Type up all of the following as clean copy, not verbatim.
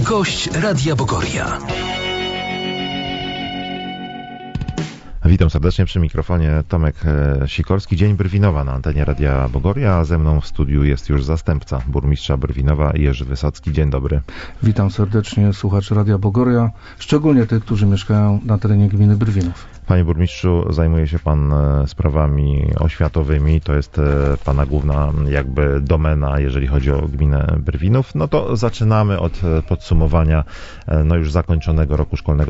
Gość Radia Bogoria. Witam serdecznie przy mikrofonie Tomek Sikorski. Dzień Brwinowa na antenie Radia Bogoria, a ze mną w studiu jest już zastępca burmistrza Brwinowa Jerzy Wysocki. Dzień dobry. Witam serdecznie słuchaczy Radia Bogoria, szczególnie tych, którzy mieszkają na terenie gminy Brwinów. Panie burmistrzu, zajmuje się pan sprawami oświatowymi, to jest pana główna jakby domena, jeżeli chodzi o gminę Brwinów. No to zaczynamy od podsumowania już zakończonego roku szkolnego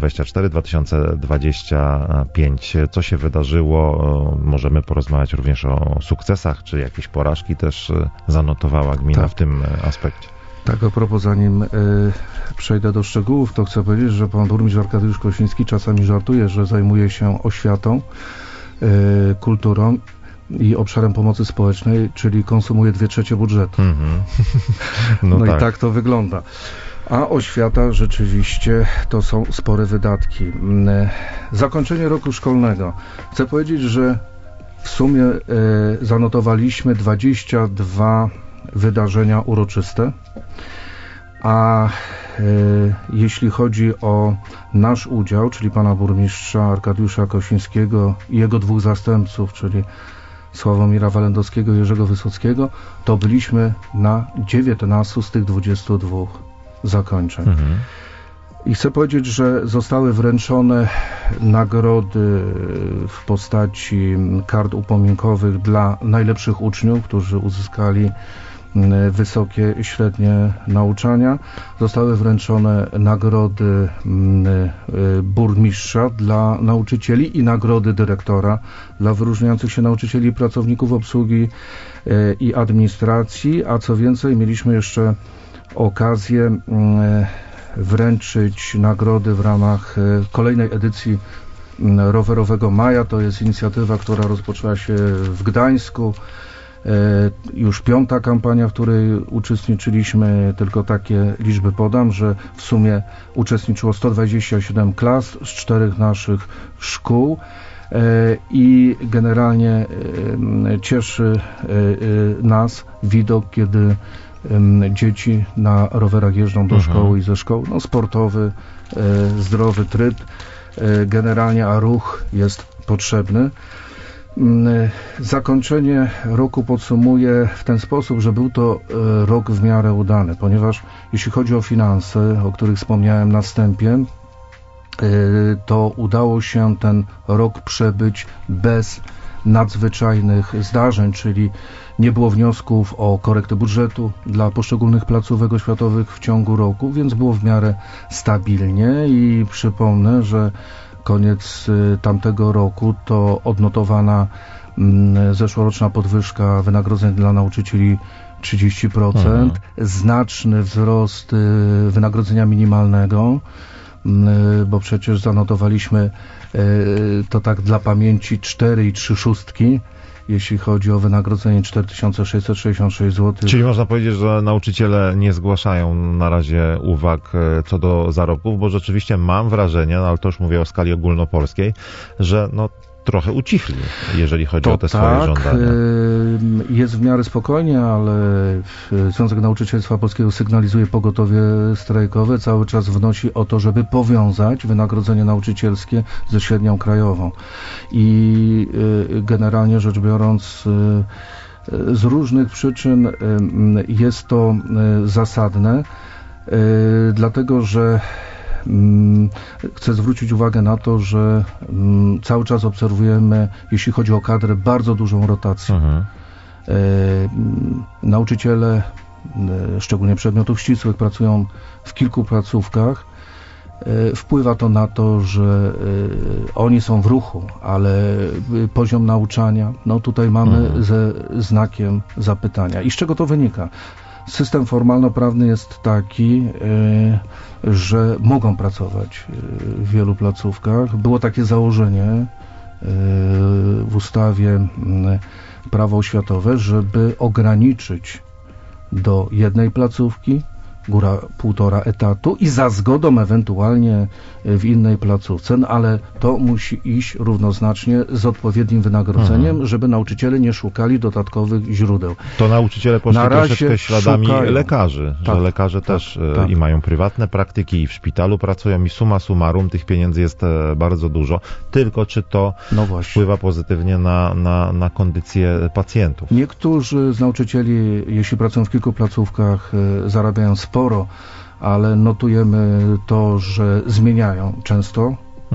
2024-2025. Co się wydarzyło? Możemy porozmawiać również o sukcesach, czy jakieś porażki też zanotowała gmina w tym aspekcie. Tak, a propos, zanim przejdę do szczegółów, to chcę powiedzieć, że pan burmistrz Arkadiusz Kosiński czasami żartuje, że zajmuje się oświatą, kulturą i obszarem pomocy społecznej, czyli konsumuje 2/3 budżetu. No tak. I tak to wygląda. A oświata rzeczywiście to są spore wydatki. Zakończenie roku szkolnego. Chcę powiedzieć, że w sumie zanotowaliśmy 22 wydarzenia uroczyste, a jeśli chodzi o nasz udział, czyli pana burmistrza Arkadiusza Kosińskiego i jego dwóch zastępców, czyli Sławomira Walendowskiego i Jerzego Wysockiego, to byliśmy na 19 z tych 22 zakończeń. I chcę powiedzieć, że zostały wręczone nagrody w postaci kart upominkowych dla najlepszych uczniów, którzy uzyskali wysokie i średnie nauczania. Zostały wręczone nagrody burmistrza dla nauczycieli i nagrody dyrektora dla wyróżniających się nauczycieli i pracowników obsługi i administracji, a co więcej, mieliśmy jeszcze okazję wręczyć nagrody w ramach kolejnej edycji Rowerowego Maja. To jest inicjatywa, która rozpoczęła się w Gdańsku. Już 5. kampania, w której uczestniczyliśmy, tylko takie liczby podam, że w sumie uczestniczyło 127 klas z 4 naszych szkół i generalnie cieszy nas widok, kiedy dzieci na rowerach jeżdżą do szkoły i ze szkoły. No, sportowy, zdrowy tryb generalnie, a ruch jest potrzebny. Zakończenie roku podsumuję w ten sposób, że był to rok w miarę udany, ponieważ jeśli chodzi o finanse, o których wspomniałem na wstępie, to udało się ten rok przebyć bez nadzwyczajnych zdarzeń, czyli nie było wniosków o korektę budżetu dla poszczególnych placówek oświatowych w ciągu roku, więc było w miarę stabilnie i przypomnę, że koniec tamtego roku to odnotowana zeszłoroczna podwyżka wynagrodzeń dla nauczycieli 30%, znaczny wzrost wynagrodzenia minimalnego, bo przecież zanotowaliśmy to tak dla pamięci 4,3, jeśli chodzi o wynagrodzenie 4666 zł. Czyli można powiedzieć, że nauczyciele nie zgłaszają na razie uwag co do zarobków, bo rzeczywiście mam wrażenie, ale to już mówię o skali ogólnopolskiej, że trochę ucichli, jeżeli chodzi o te swoje żądania. Jest w miarę spokojnie, ale Związek Nauczycielstwa Polskiego sygnalizuje pogotowie strajkowe, cały czas wnosi o to, żeby powiązać wynagrodzenie nauczycielskie ze średnią krajową. I generalnie rzecz biorąc, z różnych przyczyn jest to zasadne, dlatego że chcę zwrócić uwagę na to, że cały czas obserwujemy, jeśli chodzi o kadrę, bardzo dużą rotację. Nauczyciele, szczególnie przedmiotów ścisłych, pracują w kilku placówkach. Wpływa to na to, że oni są w ruchu, ale poziom nauczania, tutaj mamy ze znakiem zapytania. I z czego to wynika? System formalno-prawny jest taki, że mogą pracować w wielu placówkach. Było takie założenie w ustawie Prawo oświatowe, żeby ograniczyć do jednej placówki góra 1,5 etatu i za zgodą ewentualnie w innej placówce, no ale to musi iść równoznacznie z odpowiednim wynagrodzeniem, żeby nauczyciele nie szukali dodatkowych źródeł. To nauczyciele poszli troszeczkę śladami lekarzy, tak, że lekarze też i mają prywatne praktyki i w szpitalu pracują i summa summarum tych pieniędzy jest bardzo dużo. Tylko czy to wpływa pozytywnie na kondycję pacjentów? Niektórzy z nauczycieli, jeśli pracują w kilku placówkach, zarabiają sporo, ale notujemy to, że zmieniają często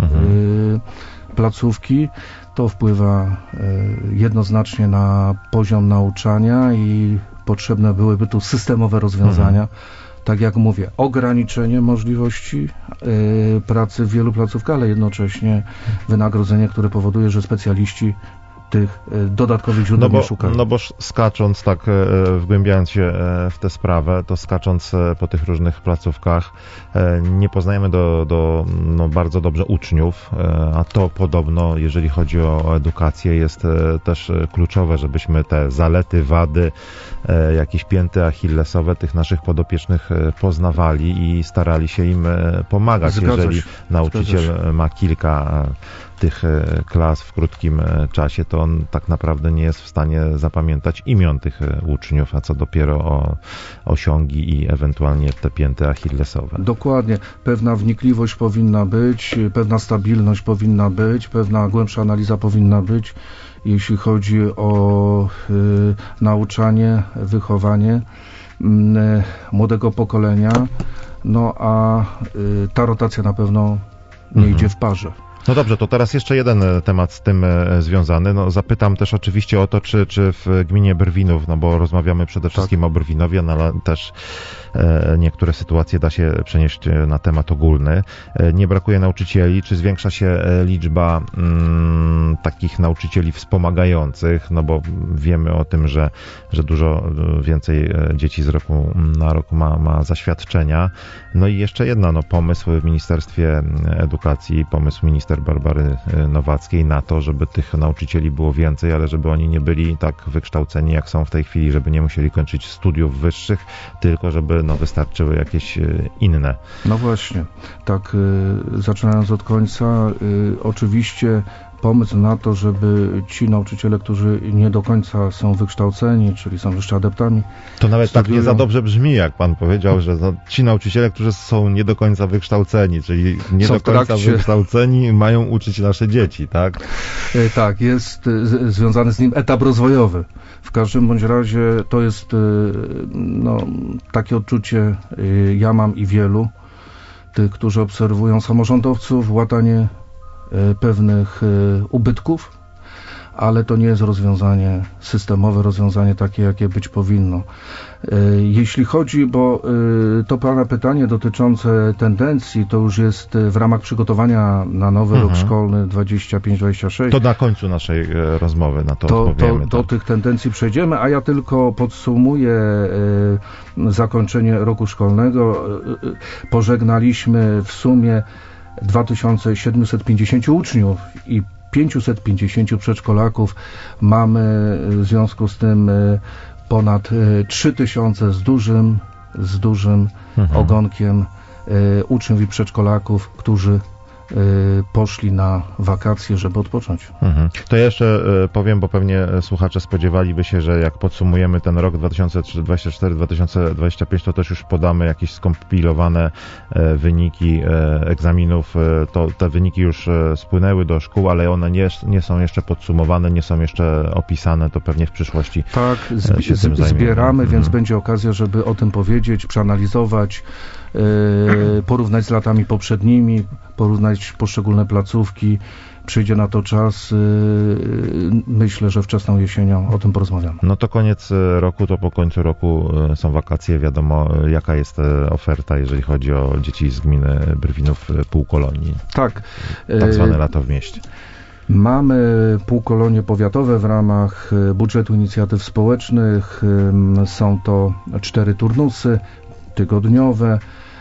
placówki. To wpływa jednoznacznie na poziom nauczania i potrzebne byłyby tu systemowe rozwiązania. Tak jak mówię, ograniczenie możliwości pracy w wielu placówkach, ale jednocześnie wynagrodzenie, które powoduje, że specjaliści tych dodatkowych źródeł nie szukają. No bo skacząc tak, wgłębiając się w tę sprawę, to skacząc po tych różnych placówkach, nie poznajemy bardzo dobrze uczniów, a to podobno, jeżeli chodzi o edukację, jest też kluczowe, żebyśmy te zalety, wady, jakieś pięty achillesowe tych naszych podopiecznych poznawali i starali się im pomagać. Jeżeli nauczyciel ma kilka tych klas w krótkim czasie, to on tak naprawdę nie jest w stanie zapamiętać imion tych uczniów, a co dopiero o osiągi i ewentualnie te pięty achillesowe. Dokładnie. Pewna wnikliwość powinna być, pewna stabilność powinna być, pewna głębsza analiza powinna być, jeśli chodzi o nauczanie, wychowanie młodego pokolenia, no a ta rotacja na pewno nie idzie w parze. No dobrze, to teraz jeszcze jeden temat z tym związany. No, zapytam też oczywiście o to, czy w gminie Brwinów, no bo rozmawiamy przede wszystkim o Brwinowie, no, ale też niektóre sytuacje da się przenieść na temat ogólny. Nie brakuje nauczycieli, czy zwiększa się liczba takich nauczycieli wspomagających, no bo wiemy o tym, że dużo więcej dzieci z roku na rok ma zaświadczenia. No i jeszcze jedna, pomysł w Ministerstwie Edukacji, pomysł minister Barbary Nowackiej na to, żeby tych nauczycieli było więcej, ale żeby oni nie byli tak wykształceni, jak są w tej chwili, żeby nie musieli kończyć studiów wyższych, tylko żeby wystarczyły jakieś inne. No właśnie, tak zaczynając od końca, oczywiście pomysł na to, żeby ci nauczyciele, którzy nie do końca są wykształceni, czyli są jeszcze adeptami, to nawet tak nie za dobrze brzmi, jak pan powiedział, że ci nauczyciele, którzy są nie do końca wykształceni, czyli nie do końca wykształceni, mają uczyć nasze dzieci, tak? Tak, jest związany z nim etap rozwojowy. W każdym bądź razie to jest takie odczucie, ja mam i wielu tych, którzy obserwują samorządowców, łatanie pewnych ubytków, ale to nie jest rozwiązanie systemowe, rozwiązanie takie, jakie być powinno. Jeśli chodzi, bo to pana pytanie dotyczące tendencji, to już jest w ramach przygotowania na nowy rok szkolny 25-26. To na końcu naszej rozmowy na to odpowiemy. Do tych tendencji przejdziemy, a ja tylko podsumuję zakończenie roku szkolnego. Pożegnaliśmy w sumie 2750 uczniów i 550 przedszkolaków. Mamy w związku z tym ponad 3000 z dużym ogonkiem uczniów i przedszkolaków, którzy poszli na wakacje, żeby odpocząć. To jeszcze powiem, bo pewnie słuchacze spodziewaliby się, że jak podsumujemy ten rok 2024-2025, to też już podamy jakieś skompilowane wyniki egzaminów. To te wyniki już spłynęły do szkół, ale one nie są jeszcze podsumowane, nie są jeszcze opisane, to pewnie w przyszłości tak, się tym zbieramy, więc będzie okazja, żeby o tym powiedzieć, przeanalizować, porównać z latami poprzednimi, porównać poszczególne placówki. Przyjdzie na to czas, myślę, że wczesną jesienią o tym porozmawiamy. No to koniec roku, to po końcu roku są wakacje, wiadomo jaka jest oferta, jeżeli chodzi o dzieci z gminy Brwinów Półkolonii. Tak. Tak zwane lato w mieście. Mamy półkolonie powiatowe w ramach budżetu inicjatyw społecznych. Są to 4 turnusy tygodniowe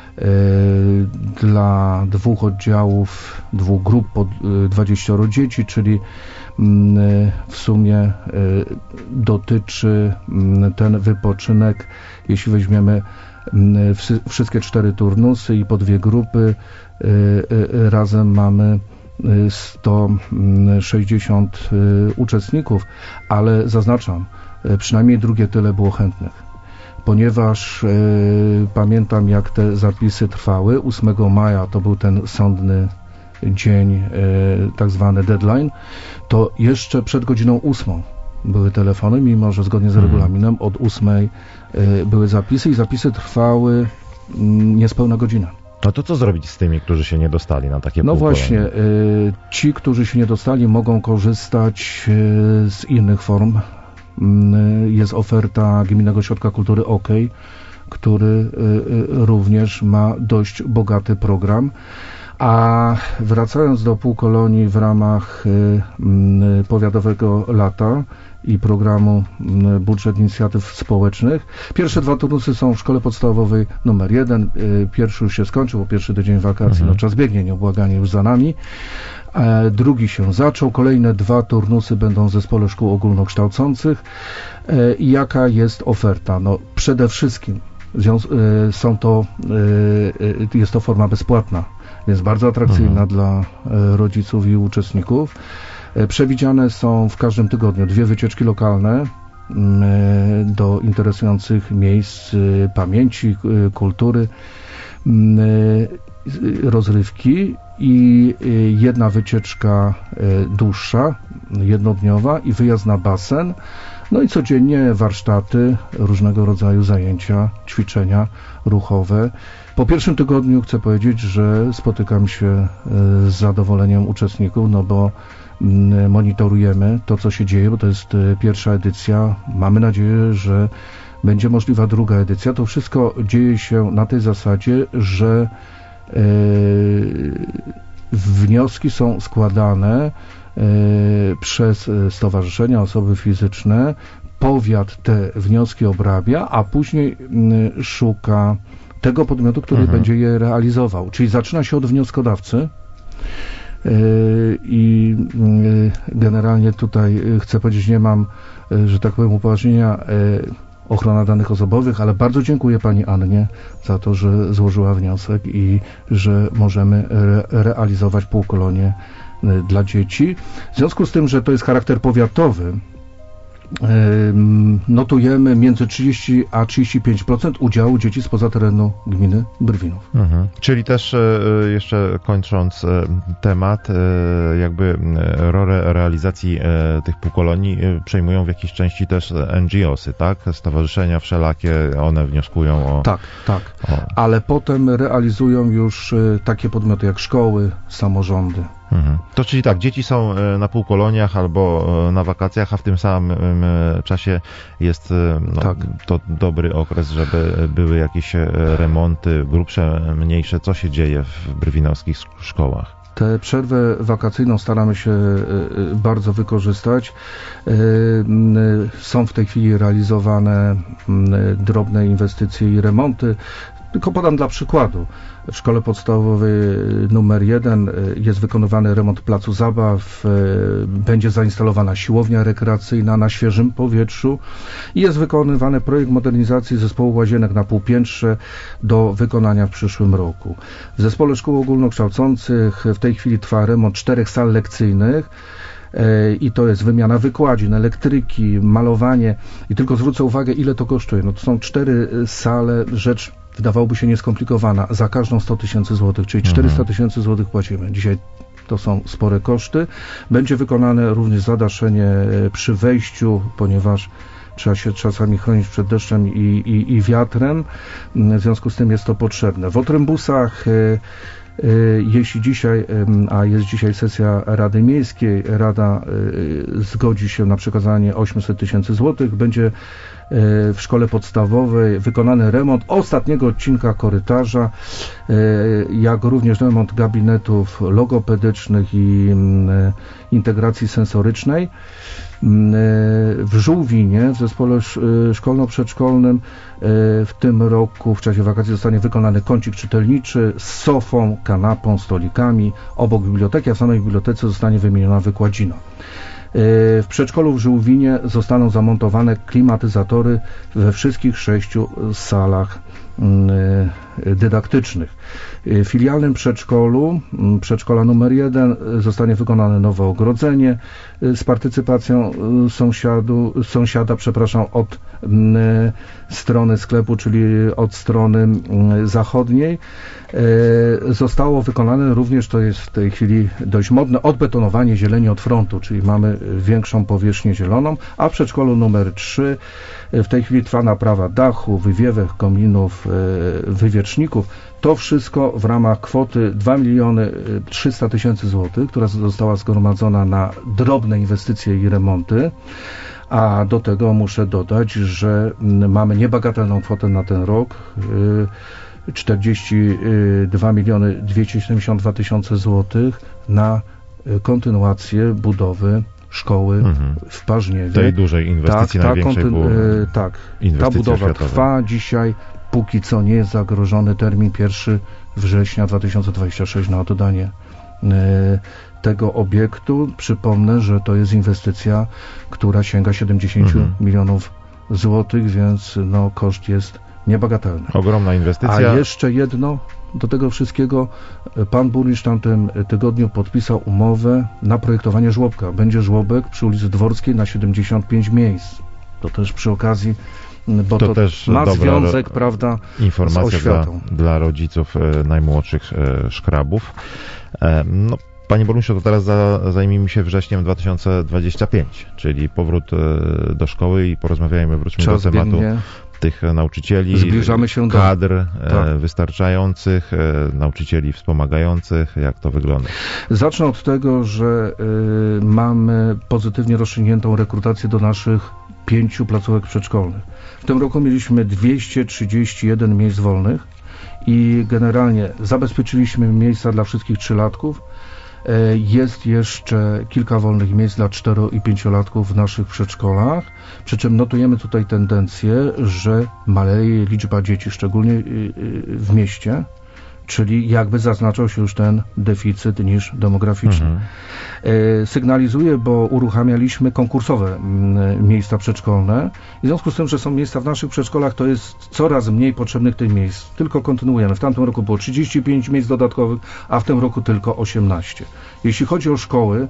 dla 2 oddziałów, 2 grup po 20 dzieci, czyli w sumie dotyczy ten wypoczynek, jeśli weźmiemy wszystkie 4 turnusy i po 2 grupy. Razem mamy 160 uczestników, ale zaznaczam, przynajmniej drugie tyle było chętnych, ponieważ pamiętam, jak te zapisy trwały. 8 maja to był ten sądny dzień, tak zwany deadline, to jeszcze przed godziną 8 były telefony, mimo że zgodnie z regulaminem od 8 były zapisy i zapisy trwały niespełna godzinę. No to co zrobić z tymi, którzy się nie dostali na takie No półkolonie? właśnie, ci, którzy się nie dostali, mogą korzystać z innych form. Jest oferta Gminnego Ośrodka Kultury OK, który również ma dość bogaty program. A wracając do półkolonii w ramach powiatowego lata i programu Budżet Inicjatyw Społecznych, pierwsze 2 turnusy są w szkole podstawowej numer 1. Pierwszy już się skończył, bo pierwszy tydzień wakacji, no czas biegnie, nieubłaganie już za nami. Drugi się zaczął, kolejne 2 turnusy będą w zespole szkół ogólnokształcących. Jaka jest oferta? No przede wszystkim jest to forma bezpłatna, więc bardzo atrakcyjna dla rodziców i uczestników. Przewidziane są w każdym tygodniu 2 wycieczki lokalne do interesujących miejsc pamięci, kultury, rozrywki i 1 wycieczka dłuższa, jednodniowa i wyjazd na basen. No i codziennie warsztaty, różnego rodzaju zajęcia, ćwiczenia ruchowe. Po pierwszym tygodniu chcę powiedzieć, że spotykam się z zadowoleniem uczestników, no bo monitorujemy to, co się dzieje, bo to jest pierwsza edycja. Mamy nadzieję, że będzie możliwa druga edycja. To wszystko dzieje się na tej zasadzie, że wnioski są składane przez stowarzyszenia, osoby fizyczne. Powiat te wnioski obrabia, a później szuka tego podmiotu, który będzie je realizował. Czyli zaczyna się od wnioskodawcy i generalnie tutaj chcę powiedzieć, nie mam, że tak powiem, upoważnienia ochrona danych osobowych, ale bardzo dziękuję pani Annie za to, że złożyła wniosek i że możemy realizować półkolonie dla dzieci. W związku z tym, że to jest charakter powiatowy, notujemy między 30 a 35% udziału dzieci spoza terenu gminy Brwinów. Czyli też jeszcze kończąc temat, jakby rolę realizacji tych półkolonii przejmują w jakiejś części też NGO-sy, tak? Stowarzyszenia wszelakie, one wnioskują o... Tak. Ale potem realizują już takie podmioty jak szkoły, samorządy. To czyli tak, dzieci są na półkoloniach albo na wakacjach, a w tym samym czasie jest to dobry okres, żeby były jakieś remonty grubsze, mniejsze. Co się dzieje w brwinowskich szkołach? Tę przerwę wakacyjną staramy się bardzo wykorzystać. Są w tej chwili realizowane drobne inwestycje i remonty. Tylko podam dla przykładu. W szkole podstawowej numer 1 jest wykonywany remont placu zabaw, będzie zainstalowana siłownia rekreacyjna na świeżym powietrzu i jest wykonywany projekt modernizacji zespołu łazienek na półpiętrze do wykonania w przyszłym roku. W zespole szkół ogólnokształcących w tej chwili trwa remont 4 sal lekcyjnych i to jest wymiana wykładzin, elektryki, malowanie i tylko zwrócę uwagę, ile to kosztuje. No to są 4 sale, rzecz wydawałoby się nieskomplikowana, za każdą 100 000 złotych, czyli 400 000 złotych płacimy. Dzisiaj to są spore koszty. Będzie wykonane również zadaszenie przy wejściu, ponieważ trzeba się czasami chronić przed deszczem i wiatrem. W związku z tym jest to potrzebne. W Otrębusach, jeśli dzisiaj, a jest dzisiaj sesja Rady Miejskiej, Rada zgodzi się na przekazanie 800 000 złotych, będzie w szkole podstawowej wykonany remont ostatniego odcinka korytarza, jak również remont gabinetów logopedycznych i integracji sensorycznej. W Żółwinie, w zespole szkolno-przedszkolnym w tym roku w czasie wakacji zostanie wykonany kącik czytelniczy z sofą, kanapą, stolikami obok biblioteki, a w samej bibliotece zostanie wymieniona wykładzina. W przedszkolu w Żółwinie zostaną zamontowane klimatyzatory we wszystkich 6 salach dydaktycznych. W filialnym przedszkolu, przedszkola numer 1, zostanie wykonane nowe ogrodzenie z partycypacją sąsiada, od strony sklepu, czyli od strony zachodniej. Zostało wykonane również, to jest w tej chwili dość modne, odbetonowanie zieleni od frontu, czyli mamy większą powierzchnię zieloną, a w przedszkolu numer 3 w tej chwili trwa naprawa dachu, wywiewek, kominów, wywieczników. To wszystko w ramach kwoty 2 300 000 złotych, która została zgromadzona na drobne inwestycje i remonty. A do tego muszę dodać, że mamy niebagatelną kwotę na ten rok, 42 272 000 złotych na kontynuację budowy szkoły w Parzniewie. Tej dużej inwestycji, największej ta budowa trwa dzisiaj. Póki co nie jest zagrożony termin 1 września 2026 na oddanie tego obiektu. Przypomnę, że to jest inwestycja, która sięga 70 milionów złotych, więc koszt jest niebagatelny. Ogromna inwestycja. A jeszcze jedno, do tego wszystkiego pan burmistrz w tamtym tygodniu podpisał umowę na projektowanie żłobka. Będzie żłobek przy ulicy Dworskiej na 75 miejsc. To też przy okazji, bo to też ma związek, prawda, informacja z oświatą. Dla rodziców najmłodszych szkrabów. Panie burmistrzu, to teraz zajmijmy się wrześniem 2025, czyli powrót do szkoły i porozmawiajmy, wróćmy do tematu tych nauczycieli, zbliżamy się kadr wystarczających, nauczycieli wspomagających. Jak to wygląda? Zacznę od tego, że mamy pozytywnie rozstrzygniętą rekrutację do naszych 5 placówek przedszkolnych. W tym roku mieliśmy 231 miejsc wolnych i generalnie zabezpieczyliśmy miejsca dla wszystkich 3-latków. Jest jeszcze kilka wolnych miejsc dla 4- i 5-latków w naszych przedszkolach, przy czym notujemy tutaj tendencję, że maleje liczba dzieci, szczególnie w mieście, czyli jakby zaznaczał się już ten deficyt niż demograficzny. Sygnalizuję, bo uruchamialiśmy konkursowe miejsca przedszkolne i w związku z tym, że są miejsca w naszych przedszkolach, to jest coraz mniej potrzebnych tych miejsc. Tylko kontynuujemy. W tamtym roku było 35 miejsc dodatkowych, a w tym roku tylko 18. Jeśli chodzi o szkoły,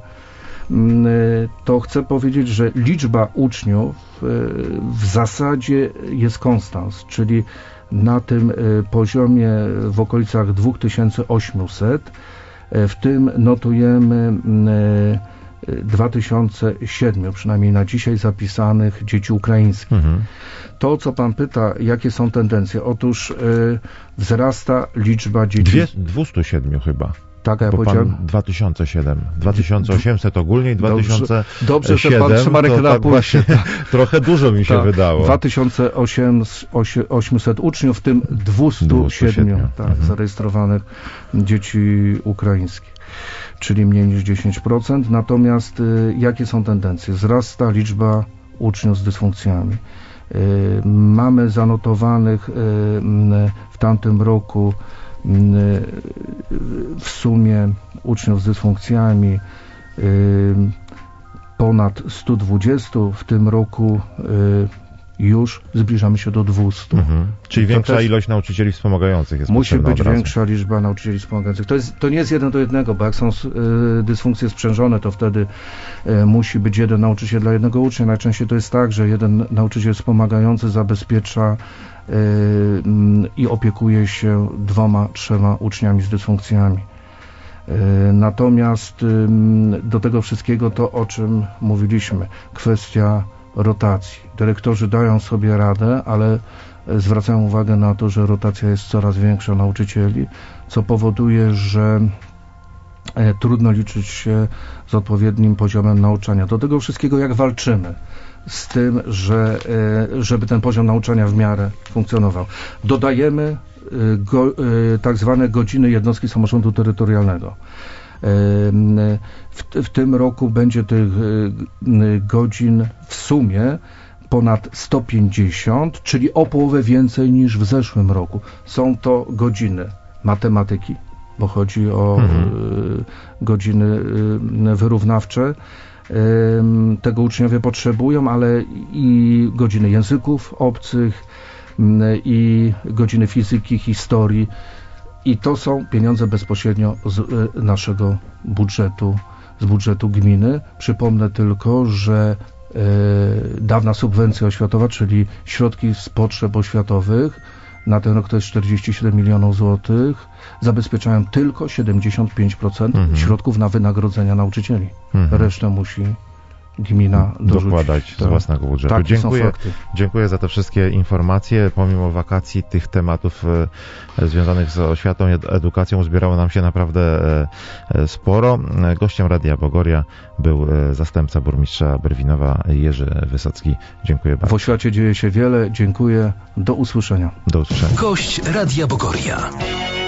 to chcę powiedzieć, że liczba uczniów w zasadzie jest konstans, czyli na tym poziomie w okolicach 2800. W tym notujemy 2007, przynajmniej na dzisiaj, zapisanych dzieci ukraińskich. To, co pan pyta, jakie są tendencje? Otóż wzrasta liczba dzieci. 207 chyba. Tak, ja powiedziałem. 2007, 2800 ogólnie i 2007. Dobrze, że pan trzyma rękę na pulsie. Trochę dużo mi się wydało. 2800 uczniów, w tym 207 zarejestrowanych dzieci ukraińskich, czyli mniej niż 10%. Natomiast jakie są tendencje? Wzrasta liczba uczniów z dysfunkcjami. Mamy zanotowanych w tamtym roku w sumie uczniów z dysfunkcjami ponad 120, w tym roku już zbliżamy się do 200. Czyli większa ilość nauczycieli wspomagających jest musi być większa liczba nauczycieli wspomagających. To nie jest 1 do 1, bo jak są dysfunkcje sprzężone, to wtedy musi być 1 nauczyciel dla 1 ucznia. Najczęściej to jest tak, że 1 nauczyciel wspomagający zabezpiecza i opiekuje się 2-3 uczniami z dysfunkcjami. Natomiast do tego wszystkiego to, o czym mówiliśmy, kwestia rotacji. Dyrektorzy dają sobie radę, ale zwracają uwagę na to, że rotacja jest coraz większa nauczycieli, co powoduje, że trudno liczyć się z odpowiednim poziomem nauczania. Do tego wszystkiego jak walczymy z tym, żeby ten poziom nauczania w miarę funkcjonował. Dodajemy tak zwane godziny jednostki samorządu terytorialnego. W tym roku będzie tych godzin w sumie ponad 150, czyli o połowę więcej niż w zeszłym roku. Są to godziny matematyki, bo chodzi o godziny wyrównawcze. Tego uczniowie potrzebują, ale i godziny języków obcych, i godziny fizyki, historii. I to są pieniądze bezpośrednio z naszego budżetu, z budżetu gminy. Przypomnę tylko, że dawna subwencja oświatowa, czyli środki z potrzeb oświatowych, na ten rok to jest 47 milionów złotych, zabezpieczają tylko 75% środków na wynagrodzenia nauczycieli. Resztę musi gmina dorzucić. Dokładać z własnego budżetu. Dziękuję za te wszystkie informacje. Pomimo wakacji tych tematów związanych z oświatą i edukacją uzbierało nam się naprawdę sporo. Gościem Radia Bogoria był zastępca burmistrza Brwinowa Jerzy Wysocki. Dziękuję bardzo. W oświacie dzieje się wiele. Dziękuję. Do usłyszenia. Do usłyszenia. Gość Radia Bogoria.